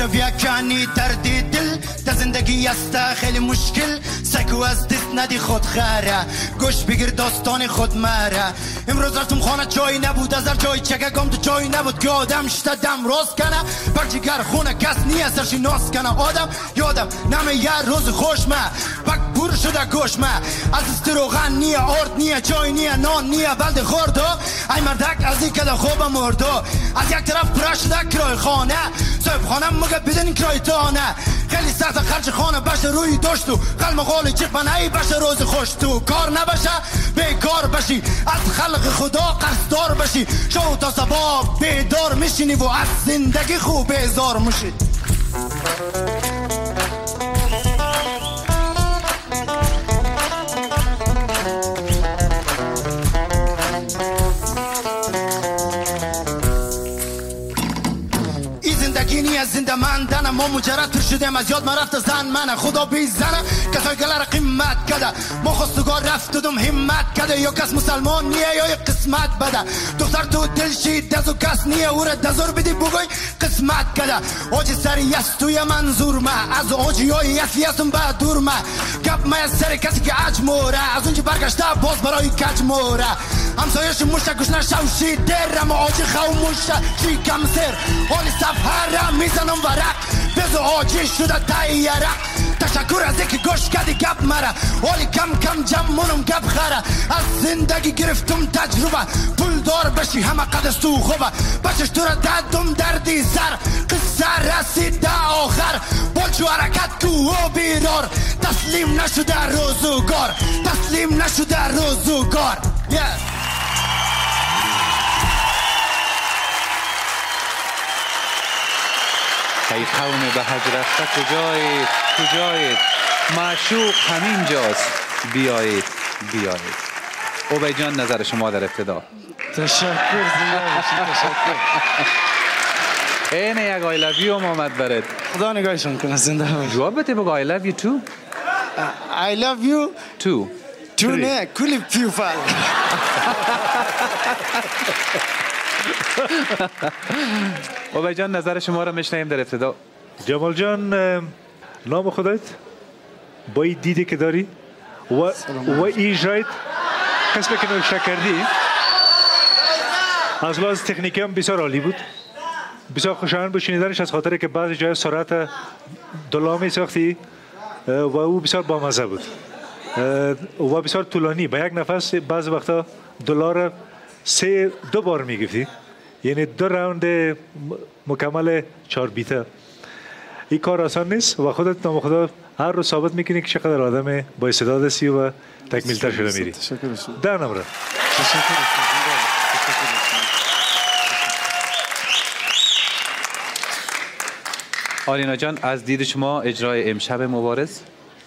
ویکنی دردی دل در زندگی است خیلی مشکل سکو از دست ندی خود خره گوش بگیر داستان خود مره امروز رفتم خانه جایی نبود از هر جایی چگم تو جایی نبود که آدم شتدم راست کنه برجگر خونه کس نیه سرشی ناس کنه آدم یادم نمه یه روز خوش ما بک بور شده گوش ما از استروغن نیه آرد نیه جای نیه نان نیه بلد خوردو ای مردک از این کده خوب مردو از یک طرف پرش شده کرای خانه صاحب خانه مگه بدن کرای تانه خیلی سخت خرج خانه بشه روی داشت و قلم قول چپن ای بشه روز خوش تو کار نبشه بیکار بشی از خلق خدا قصدار بشی شو تا صبح بیدار میشینی و از زندگی خوب بیزار میشی از زنده ماندنم ما مجرد پر شدیم از یاد ما رفت زن منه خدا بیزنه کسای گلر قیمت کده ما خواستگار رفتدم همت کده یا کس مسلمان نیه یا قسمت بده دختر تو دلشی دزو کس نیه او را دزور بدی بگوی قسمت کده آجی سری است توی منظور ما از آجی های اصلی هستم به دور ما گپ ما از سر کسی که اجموره از اونچه برگشته باز برای کجموره همسایش مشت گوشنه شوشی درم آجی خاموشه چی کم سر حالی سفرم میزنم ورق بزو آجی شده تایره تشکر از اینکه گوش کردی گپ مره حالی کم کم جمعونم گپ خره از زندگی گرفتم تجربه پول دار بشی همه قدست تو خوبه بچش تو را دادم دردی سر قصه رسیده آخر بلچو حرکت کو و بیرار تسلیم نشده روزگار تسلیم نشده روزگار ای قوم به حج رفته کجایید معشوق همین جاست بیایید اوبای جان نظر شما در ابتدا تشکر اینه یک I love you آمد برد خدا نگاهشون کنه زنده باشید جواب بده بگو I love you too I love you تو نه کلی پیوفل اوبای جان نظر شما را میشنیم در ابتدا جمال جان نام خودت با این دیدی که داری و ایجاد قسمه که نوشته کردی از لحاظ تکنیکی هم بسیار عالی بود بسیار خوشایند بود شنیدنش از خاطر که بعضی جای سرعت دلامی ساختی و او بسیار بامزه بود و بسیار طولانی با یک نفس بعضی وقتا دلار 2 بار میگفتی یعنی 2 راوند مکمل 4 بیته این کار آسان نیست و خودت نام خدا هر روز ثابت میکنی که چقدر آدم با استعداد هستی و تکمیل‌تر شده میری 10 نمره آلینا جان از دید شما اجرای امشب مبارز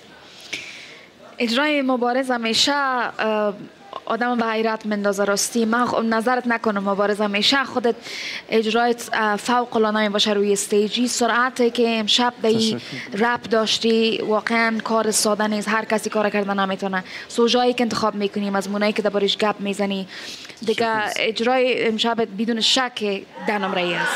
همیشه آدم به حیرت مندازه راستی من نظرت نکنم مبارز همیشه خودت اجرایت فوق العاده باشه روی استیجی سرعتی که امشب دی رپ داشتی واقعا کار ساده نیست هر کسی کار کردن نمیتونه سوژایی که انتخاب میکنیم از مونایی که دربارش گپ میزنی دیگه اجرای امشب بدون شک 10 نمره است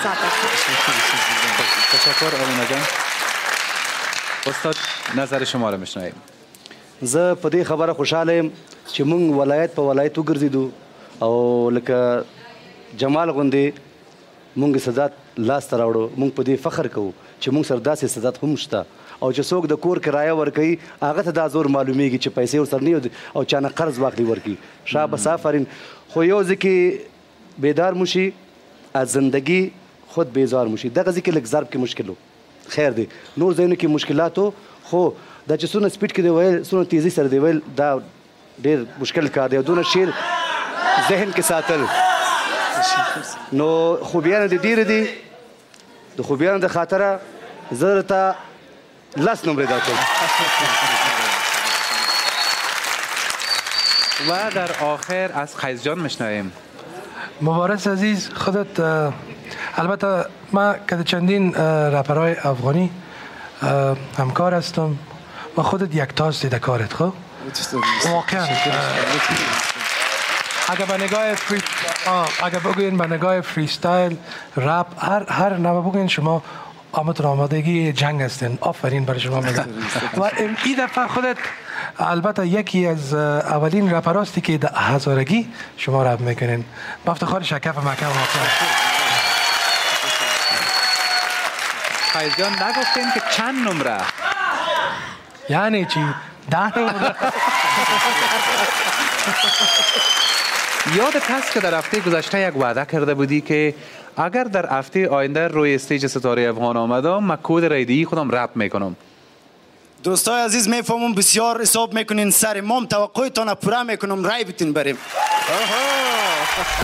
تشکر آلینا جان استاد نظر شما را میشنویم زه په دې خبره خوشاله یم چې مونږ ولایت په ولایت وګرځېدو او لکه جمال غوندې مونږ سزات لاس ته راوړو مونږ په دې فخر کوو چې مونږ سره داسې سزات هم شته او چې څوک د کور کرایه ورکوي هغه ته دا زور معلومیږي چې پیسې ورسره نه او چا نه قرض واخلي ورکړي شابه آفرین خو یو ځای کې بیدار موشي از زندگی خود بیزار موشي دغه ځای کې لږ ضرب کې مشکل و خیر دی نور ځایونو کې مشکلات و خو دا چې څونه سپیډ کې دی ویل څونه تیزی سره دی ویل دا ډېر مشکل کار دی او دونه شعر ذهن کې ساتل نو خوبیانو دې ډېرې دي د خوبیانو د خاطره زه درته 10 نمرې درکوم و در آخر از قیس جان میشنویم مبارز عزیز خودت البته ما که چندین رپرهای افغانی همکار هستم و خودت یک تاج دیده کارت خب واقعا اگه بگوین به نگاه فری استایل رپ هر نوع بگوین شما آمدتون آمادگی جنگ هستین. آفرین برای شما میگم. و این دفعه خودت البته یکی از اولین رپراستی که در هزارگی شما رپ میکنین. با افتخار شکف مکه و فیض جان نگفتین که چند نمره؟ یعنی چی؟ 10 نمره. یادت هست که در هفته گذشته یک وعده کرده بودی که اگر در هفته آینده روی استیج ستاره افغان آمدم من کد ریدی خودم رپ میکنم. دوستای عزیز میفهمم بسیار حساب میکنین سر مام توقعتان پورا میکنم رای بتین بریم.